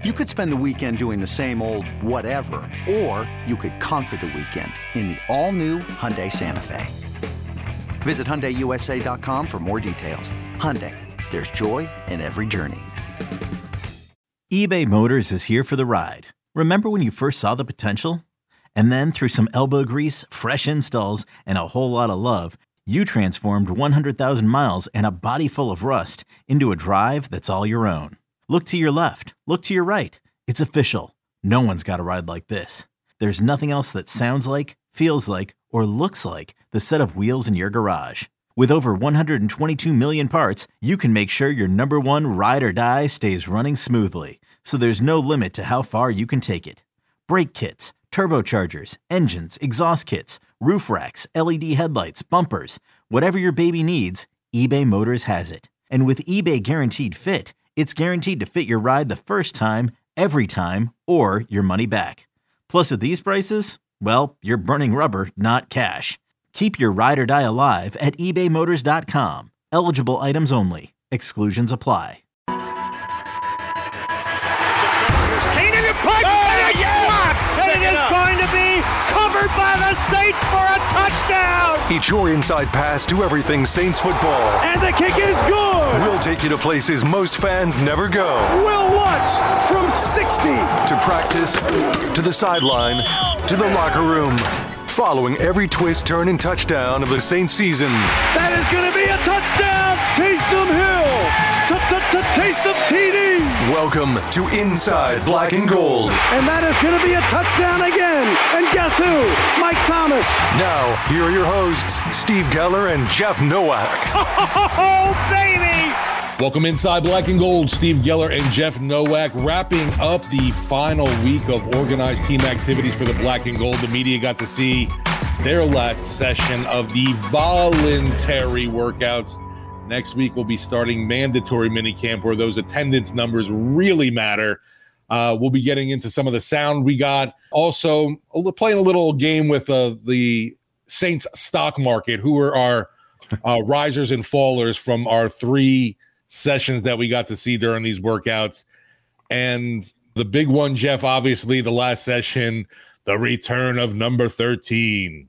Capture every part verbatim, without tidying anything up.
You could spend the weekend doing the same old whatever, or you could conquer the weekend in the all-new Hyundai Santa Fe. Visit Hyundai U S A dot com for more details. Hyundai, there's joy in every journey. eBay Motors is here for the ride. Remember when you first saw the potential? And then through some elbow grease, fresh installs, and a whole lot of love, you transformed one hundred thousand miles and a body full of rust into a drive that's all your own. Look to your left. Look to your right. It's official. No one's got a ride like this. There's nothing else that sounds like, feels like, or looks like the set of wheels in your garage. With over one hundred twenty-two million parts, you can make sure your number one ride or die stays running smoothly. So there's no limit to how far you can take it. Brake kits, turbochargers, engines, exhaust kits, roof racks, L E D headlights, bumpers, whatever your baby needs, eBay Motors has it. And with eBay Guaranteed Fit, it's guaranteed to fit your ride the first time, every time, or your money back. Plus, at these prices, well, you're burning rubber, not cash. Keep your ride or die alive at ebay motors dot com. Eligible items only. Exclusions apply. Keenan in pipe, and it's blocked, and it is going to be covered by the Saints for a touchdown. It's your inside pass to everything Saints football. And the kick is good. We'll take you to places most fans never go. Will Lutz from sixty. To practice, to the sideline, to the locker room. Following every twist, turn, and touchdown of the Saints season. That is going to be a touchdown. Taysom Hill. Taysom T D. Welcome to Inside Black and Gold. And that is going to be a touchdown again. And guess who? Mike Thomas. Now, here are your hosts, Steve Geller and Jeff Nowak. Oh, baby. Welcome inside Black and Gold. Steve Geller and Jeff Nowak wrapping up the final week of organized team activities for the Black and Gold. The media got to see their last session of the voluntary workouts. Next week, we'll be starting mandatory minicamp where those attendance numbers really matter. Uh, we'll be getting into some of the sound we got. Also, playing a little game with uh, the Saints stock market, who are our uh, risers and fallers from our three sessions that we got to see during these workouts. And the big one, Jeff, obviously the last session, the return of number thirteen.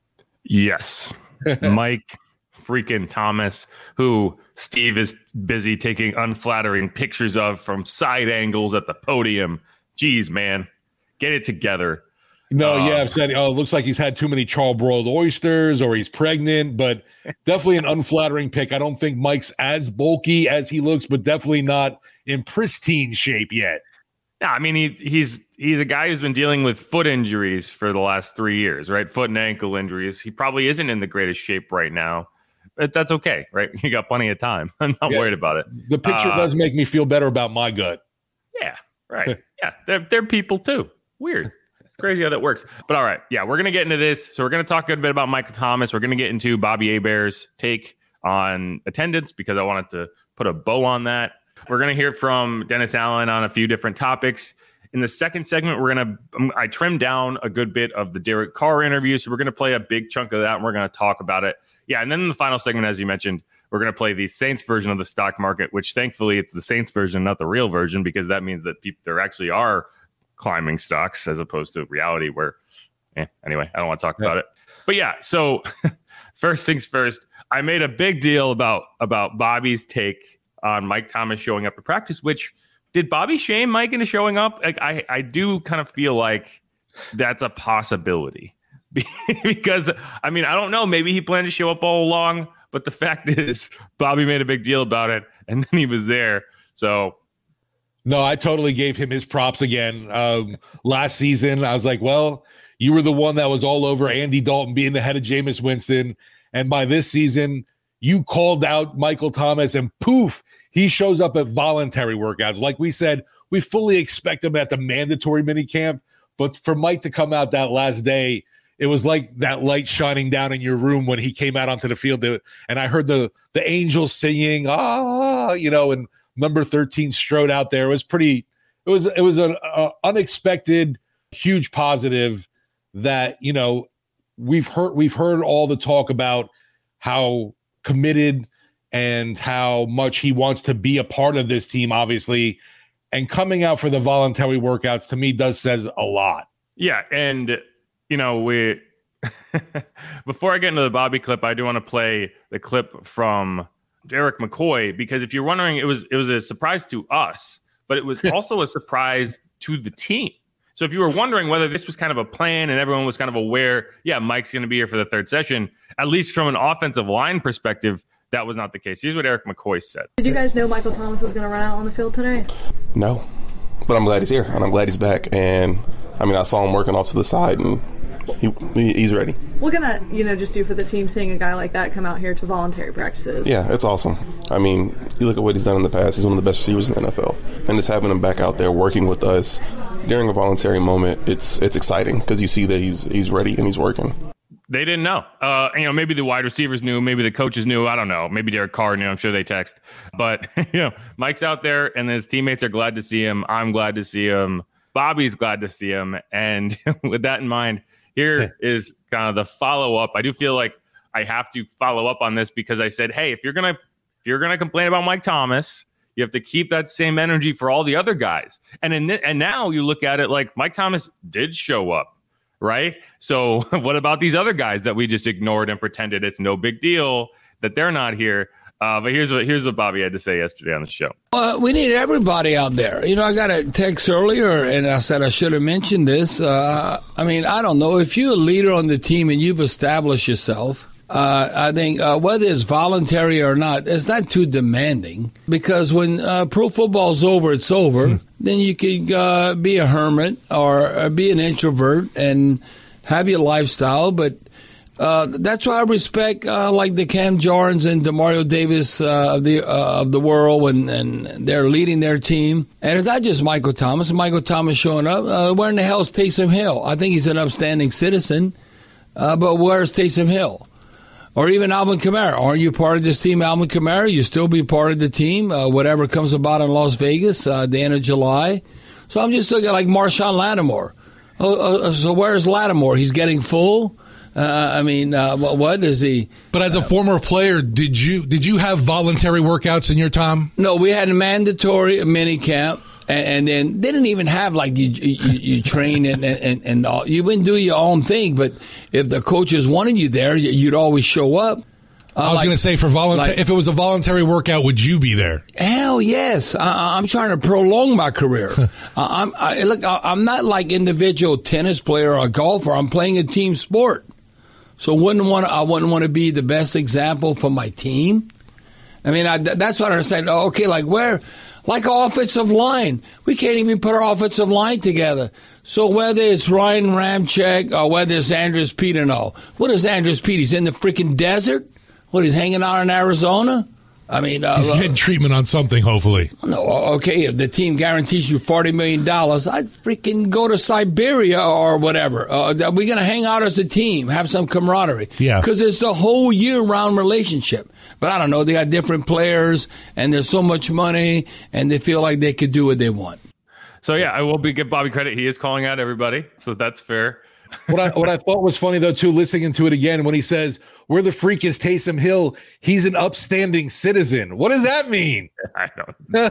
Yes. Mike freaking Thomas, who Steve is busy taking unflattering pictures of from side angles at the podium. Jeez, man, get it together. No, um, yeah, I've said, oh, it looks like he's had too many charbroiled oysters or he's pregnant, but definitely an unflattering pick. I don't think Mike's as bulky as he looks, but definitely not in pristine shape yet. No, I mean, he, he's he's a guy who's been dealing with foot injuries for the last three years, right? Foot and ankle injuries. He probably isn't in the greatest shape right now, but that's okay, right? You got plenty of time. I'm not yeah, worried about it. The picture uh, does make me feel better about my gut. Yeah, right. yeah, they're, they're people too. Weird. Crazy how that works. But all right. Yeah, we're going to get into this. So we're going to talk a bit about Michael Thomas. We're going to get into Bobby Hebert's take on attendance because I wanted to put a bow on that. We're going to hear from Dennis Allen on a few different topics. In the second segment, we're going to, I trimmed down a good bit of the Derek Carr interview. So we're going to play a big chunk of that and we're going to talk about it. Yeah. And then in the final segment, as you mentioned, we're going to play the Saints version of the stock market, which thankfully it's the Saints version, not the real version, because that means that people, there actually are climbing stocks as opposed to reality where eh, anyway, I don't want to talk yeah. about it. But yeah, so first things first, I made a big deal about about Bobby's take on Mike Thomas showing up to practice, which did Bobby shame Mike into showing up? Like I, I do kind of feel like that's a possibility because I mean, I don't know, maybe he planned to show up all along, but the fact is Bobby made a big deal about it and then he was there. So no, I totally gave him his props again. Um, last season, I was like, well, you were the one that was all over Andy Dalton being the head of Jameis Winston. And by this season, you called out Michael Thomas and poof, he shows up at voluntary workouts. Like we said, we fully expect him at the mandatory minicamp. But for Mike to come out that last day, it was like that light shining down in your room when he came out onto the field. And I heard the, the angels singing, ah, you know, and number thirteen strode out there. It was pretty, it was, it was an uh, unexpected, huge positive that, you know, we've heard, we've heard all the talk about how committed and how much he wants to be a part of this team, obviously. and coming out for the voluntary workouts to me does says a lot. Yeah, and you know we. Before I get into the Bobby clip, I do want to play the clip from Derek McCoy, because if you're wondering, it was it was a surprise to us, but it was also a surprise to the team. So if you were wondering whether this was kind of a plan and everyone was kind of aware, yeah, Mike's going to be here for the third session, at least from an offensive line perspective, that was not the case. Here's what Eric McCoy said. Did you guys know Michael Thomas was going to run out on the field today? No, but I'm glad he's here, and I'm glad he's back. And, I mean, I saw him working off to the side, and he, he's ready. What can that, you know, just do for the team, seeing a guy like that come out here to voluntary practices? Yeah, it's awesome. I mean, you look at what he's done in the past. He's one of the best receivers in the N F L. And just having him back out there working with us during a voluntary moment, it's it's exciting because you see that he's he's ready and he's working. They didn't know. Uh, you know, maybe the wide receivers knew, maybe the coaches knew. I don't know. Maybe Derek Carr knew. I'm sure they text. But, you know, Mike's out there and his teammates are glad to see him. I'm glad to see him. Bobby's glad to see him. And with that in mind, here is kind of the follow-up. I do feel like I have to follow up on this because I said, hey, if you're going to if you're going to complain about Mike Thomas, you have to keep that same energy for all the other guys. And in, and now you look at it like Mike Thomas did show up, right? So what about these other guys that we just ignored and pretended it's no big deal that they're not here? Uh, but here's what here's what Bobby had to say yesterday on the show. Uh, we need everybody out there. You know, I got a text earlier, and I said I should have mentioned this. Uh, I mean, I don't know. If you're a leader on the team and you've established yourself, uh, I think uh, whether it's voluntary or not, it's not too demanding. Because when uh, pro football's over, it's over. Hmm. Then you can uh, be a hermit or uh, be an introvert and have your lifestyle, but Uh, that's why I respect uh, like the Cam Jardins and Demario Davis uh, of the uh, of the world, and, and they're leading their team. And it's not just Michael Thomas. Michael Thomas showing up. Uh, where in the hell is Taysom Hill? I think he's an upstanding citizen, uh, but where's Taysom Hill? Or even Alvin Kamara. Aren't you part of this team, Alvin Kamara? You still be part of the team, uh, whatever comes about in Las Vegas uh, at the end of July. So I'm just looking at like Marshawn Lattimore. Uh, uh, so where's Lattimore? He's getting full. Uh, I mean, uh, what, what is he? But as a former player, did you did you have voluntary workouts in your time? No, we had a mandatory mini camp, and, and then they didn't even have like you you, you train and and and all. You wouldn't do your own thing, but if the coaches wanted you there, you'd always show up. Uh, I was like, going to say for voluntary. Like, if it was a voluntary workout, would you be there? Hell yes! I, I'm trying to prolong my career. I'm I, look. I'm not like individual tennis player or golfer. I'm playing a team sport. So wouldn't want I wouldn't want to be the best example for my team. I mean, I, that's what I said. Oh, okay, like where, like offensive line, we can't even put our offensive line together. So whether it's Ryan Ramczyk or whether it's Andres Petino, what is Andres Petino? He's in the freaking desert. What, he's hanging out in Arizona? I mean, uh, he's getting treatment on something, hopefully. No, okay. If the team guarantees you forty million dollars, I'd freaking go to Siberia or whatever. Uh, we're going to hang out as a team, have some camaraderie. Yeah. Because it's the whole year-round relationship. But I don't know. They got different players, and there's so much money, and they feel like they could do what they want. So, yeah, I will be, give Bobby credit. He is calling out everybody, so that's fair. What I what I thought was funny, though, too, listening to it again, when he says, where the freak is Taysom Hill, he's an upstanding citizen. What does that mean? I don't know.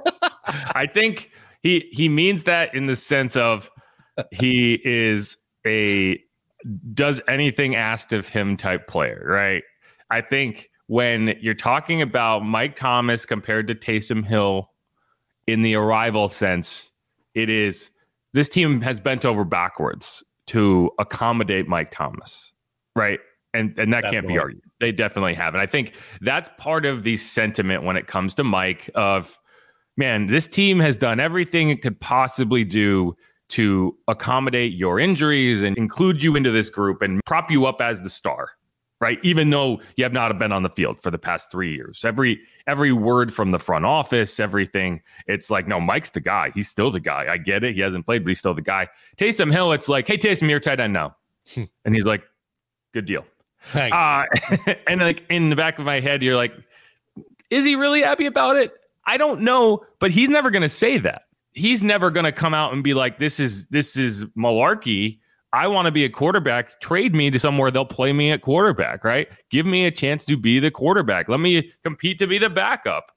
I think he he means that in the sense of he is a does anything asked of him type player, right? I think when you're talking about Mike Thomas compared to Taysom Hill in the arrival sense, it is this team has bent over backwards to accommodate Mike Thomas, right? And and that definitely can't be argued. They definitely have. And I think that's part of the sentiment when it comes to Mike of, man, this team has done everything it could possibly do to accommodate your injuries and include you into this group and prop you up as the star, right? Even though you have not been on the field for the past three years. Every every word from the front office, everything, it's like, no, Mike's the guy. He's still the guy. I get it. He hasn't played, but he's still the guy. Taysom Hill, it's like, hey, Taysom, you're tight end now. And he's like, good deal. Thanks. Uh, and like in the back of my head, you're like, is he really happy about it? I don't know, but he's never going to say that. He's never going to come out and be like, this is this is malarkey. I want to be a quarterback. Trade me to somewhere they'll play me at quarterback, right? Give me a chance to be the quarterback. Let me compete to be the backup.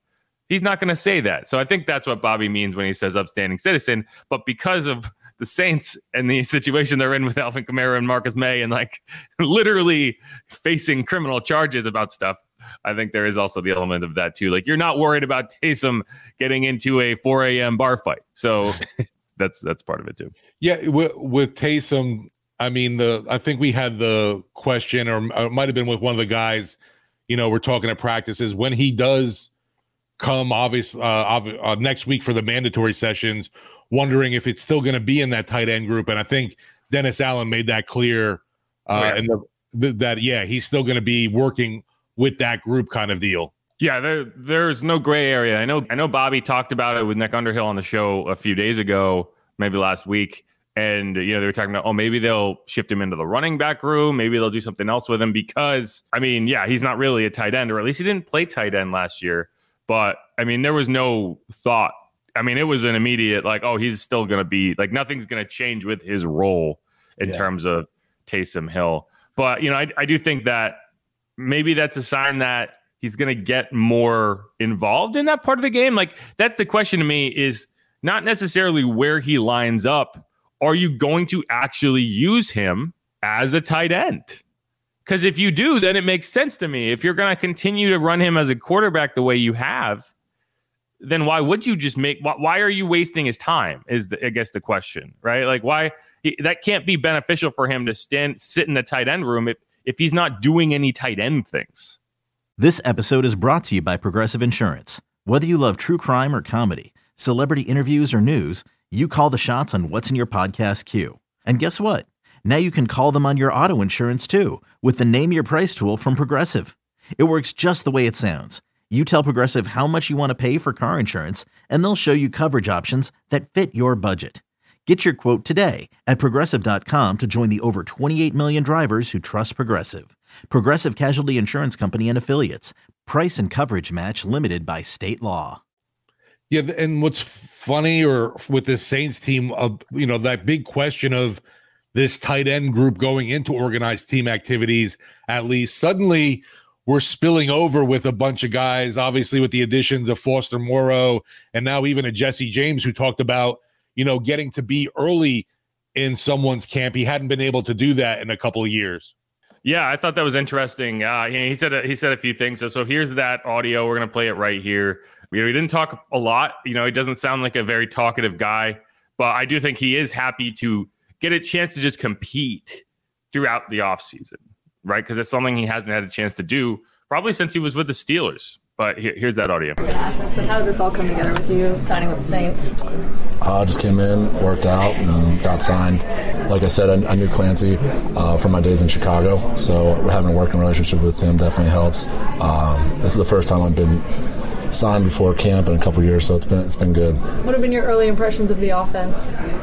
He's not going to say that. So I think that's what Bobby means when he says upstanding citizen. But because of the Saints and the situation they're in with Alvin Kamara and Marcus May and like literally facing criminal charges about stuff, I think there is also the element of that too. Like, you're not worried about Taysom getting into a four a.m. bar fight. So that's that's part of it too. Yeah, with, with Taysom, I mean, the I think we had the question, or it might have been with one of the guys, you know, we're talking at practices, when he does come obvious uh, uh, next week for the mandatory sessions, wondering if it's still going to be in that tight end group. And I think Dennis Allen made that clear. Uh, oh, yeah. And the, the, that, yeah, he's still going to be working with that group kind of deal. Yeah, there, there's no gray area. I know I know Bobby talked about it with Nick Underhill on the show a few days ago, maybe last week. And, you know, they were talking about, oh, maybe they'll shift him into the running back room. Maybe they'll do something else with him because, I mean, yeah, he's not really a tight end, or at least he didn't play tight end last year. But, I mean, there was no thought. I mean, it was an immediate, like, oh, he's still going to be, like, nothing's going to change with his role in yeah. terms of Taysom Hill. But, you know, I, I do think that maybe that's a sign that he's going to get more involved in that part of the game. Like, that's the question to me, is not necessarily where he lines up. Are you going to actually use him as a tight end? Because if you do, then it makes sense to me. If you're going to continue to run him as a quarterback the way you have, then why would you just make, why, why are you wasting his time is, the, I guess, the question, right? Like, why, he, that can't be beneficial for him to stand, sit in the tight end room if, if he's not doing any tight end things. This episode is brought to you by Progressive Insurance. Whether you love true crime or comedy, celebrity interviews or news, you call the shots on what's in your podcast queue. And guess what? Now you can call them on your auto insurance too with the Name Your Price tool from Progressive. It works just the way it sounds. You tell Progressive how much you want to pay for car insurance, and they'll show you coverage options that fit your budget. Get your quote today at Progressive dot com to join the over twenty-eight million drivers who trust Progressive. Progressive Casualty Insurance Company and Affiliates. Price and coverage match limited by state law. Yeah, and what's funny or with this Saints team, uh, you know, that big question of this tight end group going into organized team activities, at least suddenly we're spilling over with a bunch of guys, obviously with the additions of Foster Moreau and now even a Jesse James, who talked about, you know, getting to be early in someone's camp. He hadn't been able to do that in a couple of years. Yeah, I thought that was interesting. Uh, he said a, he said a few things. So, so here's that audio. We're going to play it right here. We, we didn't talk a lot. You know, he doesn't sound like a very talkative guy, but I do think he is happy to get a chance to just compete throughout the offseason, right? Because it's something he hasn't had a chance to do probably since he was with the Steelers. But here, here's that audio. I'm going to ask this, but how did this all come together with you signing with the Saints? I uh, just came in, worked out, and got signed. Like I said, I, I knew Clancy uh, from my days in Chicago, so having a working relationship with him definitely helps. Um, this is the first time I've been signed before camp in a couple of years, so it's been it's been good. What have been your early impressions of the offense?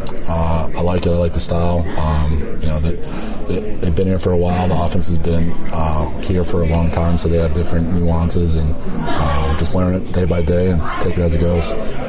Uh, I like it. I like the style. Um, you know, they, they, they've been here for a while. The offense has been uh, here for a long time, so they have different nuances, and um, just learn it day by day and take it as it goes.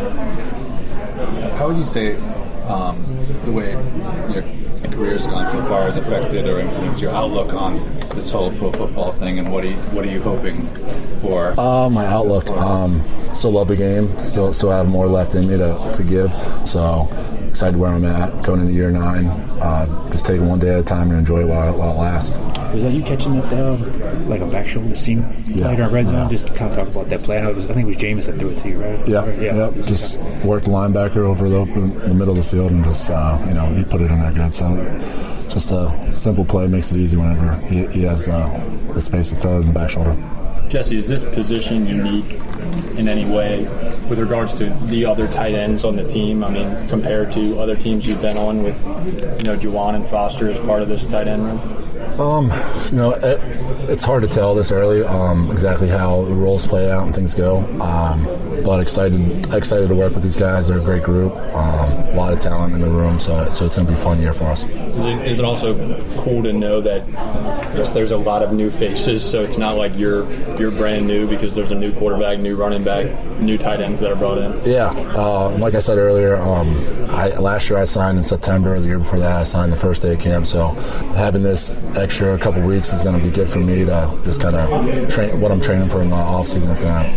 How would you say um, the way your career has gone so far has affected or influenced your outlook on this whole pro football thing, and what are you, what are you hoping for? Uh, my outlook, um, still love the game, still still have more left in me to, to give, so excited where I'm at, going into year nine, uh, just taking one day at a time and enjoy it while, while it lasts. Was that you catching that uh, like a back shoulder seam yeah. later in red zone? Yeah. Just kind of talk about that play. I, know it was, I think it was Jameis that threw it to you, right? Yeah, right? yeah. yeah. Just worked the linebacker over the open, the middle of the field, and just uh, you know he put it in there good. So just a simple play makes it easy whenever he, he has uh, the space to throw it in the back shoulder. Jesse, is this position unique in any way with regards to the other tight ends on the team? I mean, compared to other teams you've been on with, you know, Juwan and Foster as part of this tight end room? Um, you know, it, it's hard to tell this early um, exactly how the roles play out and things go. Um, but excited, excited to work with these guys. They're a great group. Um, a lot of talent in the room, so so it's going to be a fun year for us. Is it, is it also cool to know that I guess there's a lot of new faces, so it's not like you're you're brand new because there's a new quarterback, new running back, new tight ends that are brought in? Yeah, uh, like I said earlier, um, I, last year I signed in September. The year before that I signed the first day of camp. So having this extra couple weeks is going to be good for me to just kind of train what I'm training for in the off season. It's going to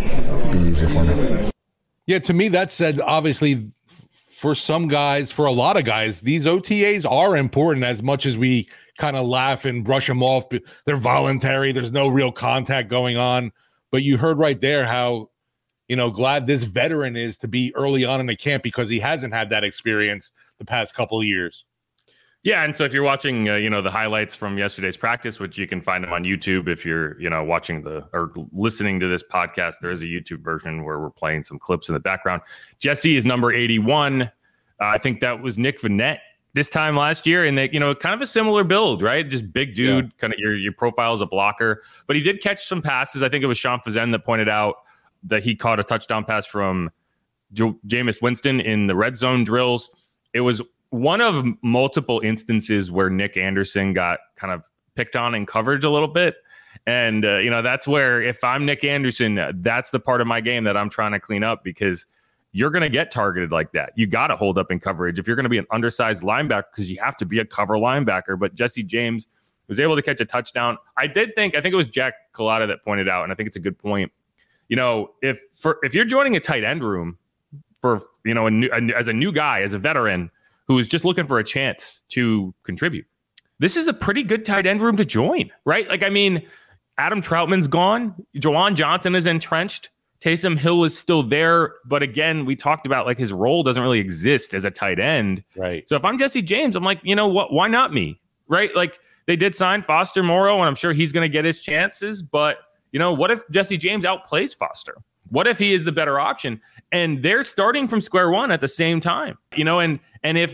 be easier for me. Yeah, to me, that said, obviously, for some guys, for a lot of guys, these O T As are important as much as we kind of laugh and brush them off. They're voluntary. There's no real contact going on. But you heard right there how, you know, glad this veteran is to be early on in the camp because he hasn't had that experience the past couple of years. Yeah, and so if you're watching, uh, you know, the highlights from yesterday's practice, which you can find them on YouTube, if you're, you know, watching the or listening to this podcast, there is a YouTube version where we're playing some clips in the background. Jesse is number eighty-one. Uh, I think that was Nick Vannett this time last year, and they, you know, kind of a similar build, right? Just big dude, yeah. kind of your your profile as a blocker, but he did catch some passes. I think it was Sean Fazen that pointed out that he caught a touchdown pass from J- Jameis Winston in the red zone drills. It was one of multiple instances where Nick Anderson got kind of picked on in coverage a little bit. And, uh, you know, that's where if I'm Nick Anderson, that's the part of my game that I'm trying to clean up because you're going to get targeted like that. You got to hold up in coverage if you're going to be an undersized linebacker because you have to be a cover linebacker. But Jesse James was able to catch a touchdown. I did think, I think it was Jack Collada that pointed out, and I think it's a good point. You know, if for if you're joining a tight end room for, you know, a new, a, as a new guy, as a veteran, who is just looking for a chance to contribute, this is a pretty good tight end room to join, right? Like, I mean, Adam Troutman's gone. Juwan Johnson is entrenched. Taysom Hill is still there. But again, we talked about like his role doesn't really exist as a tight end. Right. So if I'm Jesse James, I'm like, you know what? Why not me? Right. Like they did sign Foster Moreau, and I'm sure he's going to get his chances. But, you know, what if Jesse James outplays Foster? What if he is the better option? And they're starting from square one at the same time, you know, and and if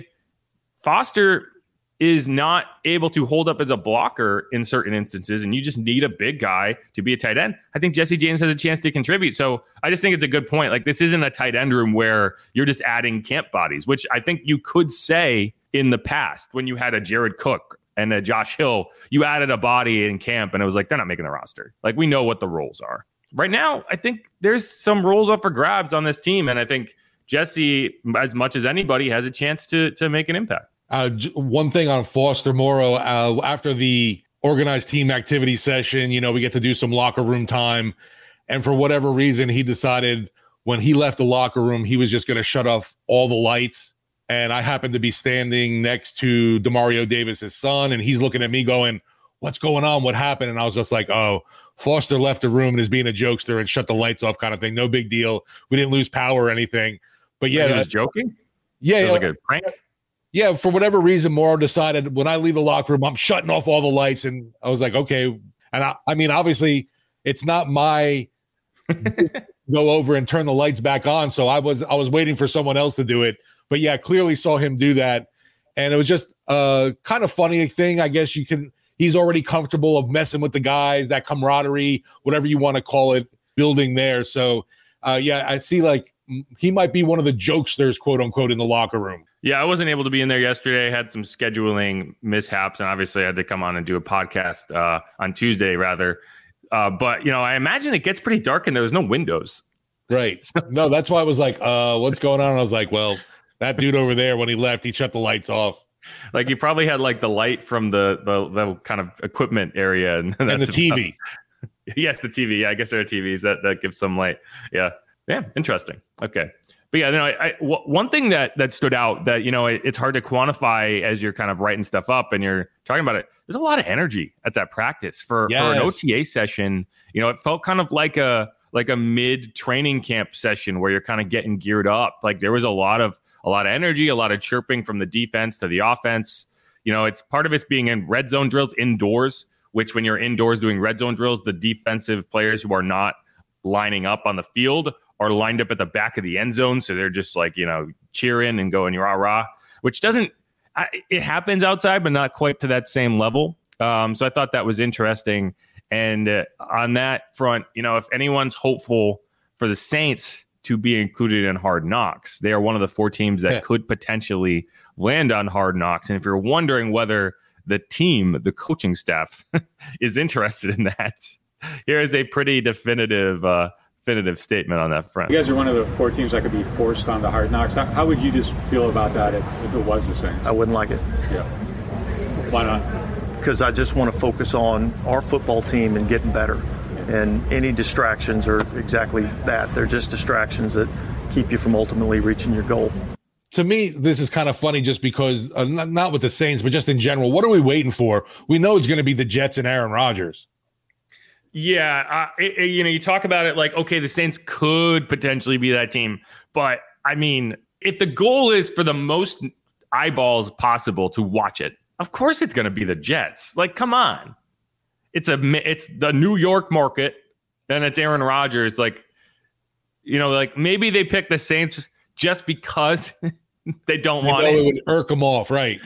Foster is not able to hold up as a blocker in certain instances, and you just need a big guy to be a tight end, I think Jesse James has a chance to contribute. So I just think it's a good point. Like, this isn't a tight end room where you're just adding camp bodies, which I think you could say in the past when you had a Jared Cook and a Josh Hill, you added a body in camp and it was like, they're not making the roster. Like, we know what the roles are. Right now, I think there's some roles up for grabs on this team. And I think Jesse, as much as anybody, has a chance to to make an impact. Uh, j- one thing on Foster Moreau, uh, after the organized team activity session, you know, we get to do some locker room time. And for whatever reason, he decided when he left the locker room, he was just going to shut off all the lights. And I happened to be standing next to Demario Davis's son, and he's looking at me going, what's going on? What happened? And I was just like, oh, Foster left the room and is being a jokester and shut the lights off kind of thing. No big deal. We didn't lose power or anything. But yeah, he was joking. Yeah, it was yeah. like a prank. Yeah, for whatever reason, Morrow decided when I leave the locker room, I'm shutting off all the lights, and I was like, okay. And I, I mean, obviously, it's not my go over and turn the lights back on. So I was I was waiting for someone else to do it. But yeah, clearly saw him do that, and it was just a kind of funny thing. I guess you can. He's already comfortable of messing with the guys, that camaraderie, whatever you want to call it, building there. So, uh, yeah, I see like he might be one of the jokesters, quote unquote, in the locker room. Yeah, I wasn't able to be in there yesterday. I had some scheduling mishaps, and obviously I had to come on and do a podcast uh, on Tuesday, rather. Uh, but, you know, I imagine it gets pretty dark and there's no windows. Right. No, that's why I was like, uh, what's going on? And I was like, well, that dude over there, when he left, he shut the lights off. Like, you probably had like the light from the the, the kind of equipment area. And, and the T V. About, yes, the T V. Yeah, I guess there are T Vs that, that give some light. Yeah. Yeah. Interesting. Okay. But yeah, you know, I, I, w- one thing that that stood out that, you know, it, it's hard to quantify as you're kind of writing stuff up and you're talking about it. There's a lot of energy at that practice for, yes. for an O T A session. You know, it felt kind of like a like a mid training camp session where you're kind of getting geared up. Like there was a lot of a lot of energy, a lot of chirping from the defense to the offense. You know, it's part of it's being in red zone drills indoors, which when you're indoors doing red zone drills, the defensive players who are not lining up on the field are lined up at the back of the end zone. So they're just like, you know, cheering and going rah, rah, which doesn't, I, it happens outside, but not quite to that same level. Um, so I thought that was interesting. And uh, on that front, you know, if anyone's hopeful for the Saints to be included in Hard Knocks, they are one of the four teams that yeah. could potentially land on Hard Knocks. And if you're wondering whether the team, the coaching staff is interested in that, here is a pretty definitive uh, definitive statement on that front. You guys are one of the four teams that could be forced on the Hard Knocks. How, how would you just feel about that if, if it was the Saints? I wouldn't like it. Yeah. Why not? Because I just want to focus on our football team and getting better. And any distractions are exactly that. They're just distractions that keep you from ultimately reaching your goal. To me, this is kind of funny just because, uh, not, not with the Saints, but just in general, what are we waiting for? We know it's going to be the Jets and Aaron Rodgers. Yeah, uh, it, it, you know, you talk about it like, okay, the Saints could potentially be that team. But, I mean, if the goal is for the most eyeballs possible to watch it, of course it's going to be the Jets. Like, come on. It's a it's the New York market, and it's Aaron Rodgers. Like, you know, like maybe they pick the Saints just because they don't they want know it. It would irk them off, right?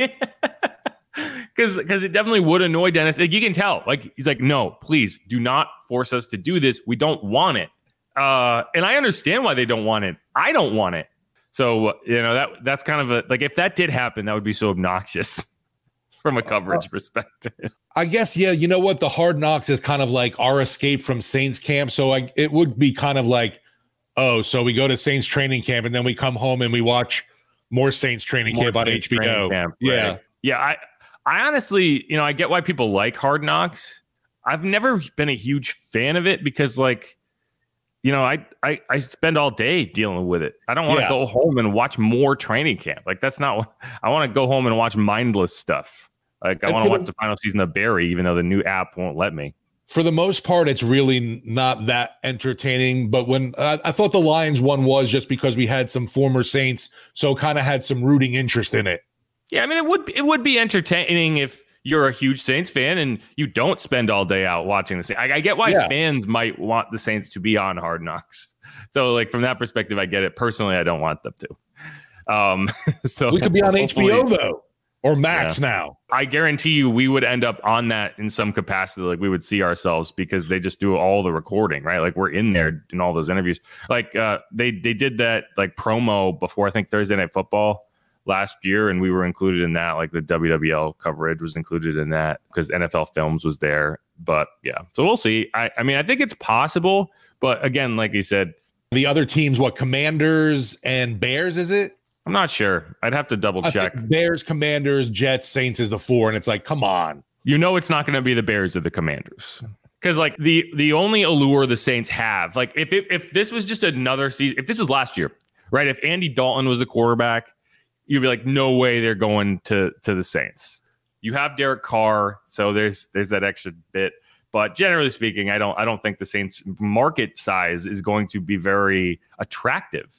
Because because it definitely would annoy Dennis. Like, you can tell. Like, he's like, no, please do not force us to do this. We don't want it. Uh, and I understand why they don't want it. I don't want it. So, you know, that that's kind of a like if that did happen, that would be so obnoxious from a coverage perspective. I guess, yeah, you know what? The Hard Knocks is kind of like our escape from Saints camp. So I, it would be kind of like, oh, so we go to Saints training camp and then we come home and we watch more Saints training more camp on Saints H B O. Camp, yeah. Right. Yeah. I, I honestly, you know, I get why people like Hard Knocks. I've never been a huge fan of it because, like, you know, I, I, I spend all day dealing with it. I don't want to yeah. go home and watch more training camp. Like, that's not what I want to go home and watch mindless stuff. Like, I want to watch the final season of Barry, even though the new app won't let me. For the most part, it's really not that entertaining. But when uh, I thought the Lions one was just because we had some former Saints, so kind of had some rooting interest in it. Yeah, I mean, it would it would be entertaining if you're a huge Saints fan and you don't spend all day out watching the Saints. I, I get why yeah. fans might want the Saints to be on Hard Knocks. So, like, from that perspective, I get it. Personally, I don't want them to. Um, so we could be on H B O though. Or Max yeah. now. I guarantee you we would end up on that in some capacity. Like, we would see ourselves because they just do all the recording, right? Like, we're in there in all those interviews. Like, uh, they they did that, like, promo before, I think, Thursday Night Football last year, and we were included in that. Like, the W W L coverage was included in that because N F L Films was there. But, yeah. So we'll see. I, I mean, I think it's possible. But, again, like you said. The other teams, what, Commanders and Bears, is it? I'm not sure. I'd have to double check. I think Bears, Commanders, Jets, Saints is the four, and it's like, come on. You know it's not going to be the Bears or the Commanders. Because, like, the the only allure the Saints have, like, if it, if this was just another season, if this was last year, right? If Andy Dalton was the quarterback, you'd be like, no way they're going to to the Saints. You have Derek Carr, so there's there's that extra bit. But generally speaking, I don't I don't think the Saints market size is going to be very attractive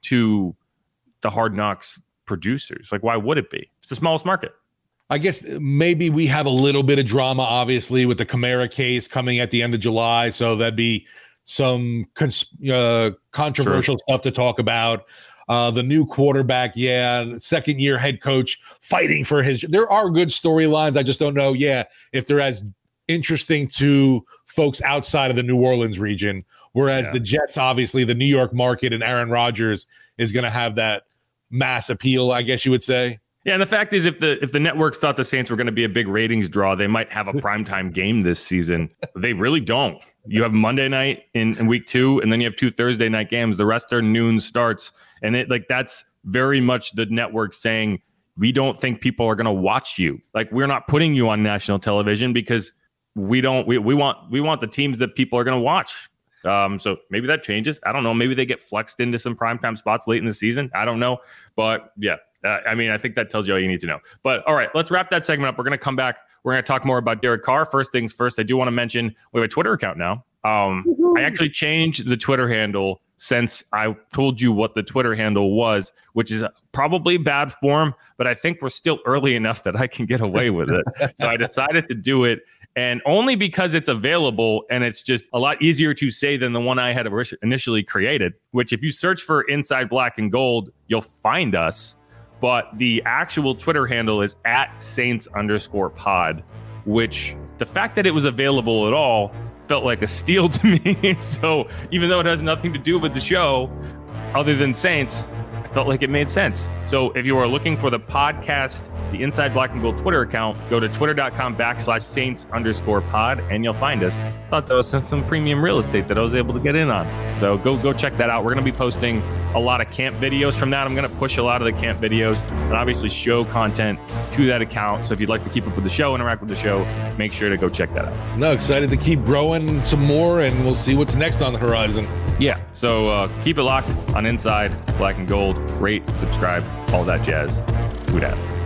to the Hard Knocks producers. Like, why would it be? It's the smallest market. I guess maybe we have a little bit of drama, obviously, with the Kamara case coming at the end of July. So that'd be some cons- uh, controversial sure. stuff to talk about. Uh, the new quarterback, yeah, second year head coach fighting for his. There are good storylines. I just don't know, yeah, if they're as interesting to folks outside of the New Orleans region. Whereas yeah. the Jets, obviously, the New York market and Aaron Rodgers is going to have that mass appeal, I guess you would say. Yeah, and the fact is, if the if the networks thought the Saints were going to be a big ratings draw, they might have a primetime game this season. They really don't. You have Monday night in, in week two, and then you have two Thursday night games. The rest are noon starts, and it like that's very much the network saying we don't think people are going to watch you. Like, we're not putting you on national television because we don't. We we want we want the teams that people are going to watch. Um, so maybe that changes. I don't know. Maybe they get flexed into some primetime spots late in the season. I don't know. But yeah, uh, I mean, I think that tells you all you need to know. But all right, let's wrap that segment up. We're going to come back. We're going to talk more about Derek Carr. First things first, I do want to mention we have a Twitter account now. Um, I actually changed the Twitter handle since I told you what the Twitter handle was, which is probably bad form, but I think we're still early enough that I can get away with it. So I decided to do it. And only because it's available and it's just a lot easier to say than the one I had initially created, which if you search for Inside Black and Gold, you'll find us. But the actual Twitter handle is at Saints underscore pod, which the fact that it was available at all felt like a steal to me. So even though it has nothing to do with the show other than Saints, I felt felt like it made sense. So if you are looking for the podcast, the Inside Black and Gold Twitter account, go to twitter.com backslash Saints underscore pod and you'll find us. Thought that was some, some premium real estate that I was able to get in on. So go go check that out. We're going to be posting a lot of camp videos from that. I'm going to push a lot of the camp videos and obviously show content to that account. So if you'd like to keep up with the show, interact with the show, make sure to go check that out. No, excited to keep growing some more, and we'll see what's next on the horizon. Yeah, so uh, keep it locked on Inside Black and Gold. Rate, subscribe, all that jazz. Who dat?